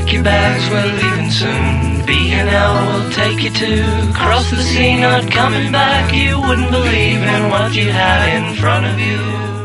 Pack your bags, we're leaving soon. B&L will take you to cross the sea, not coming back. You wouldn't believe in what you had in front of you.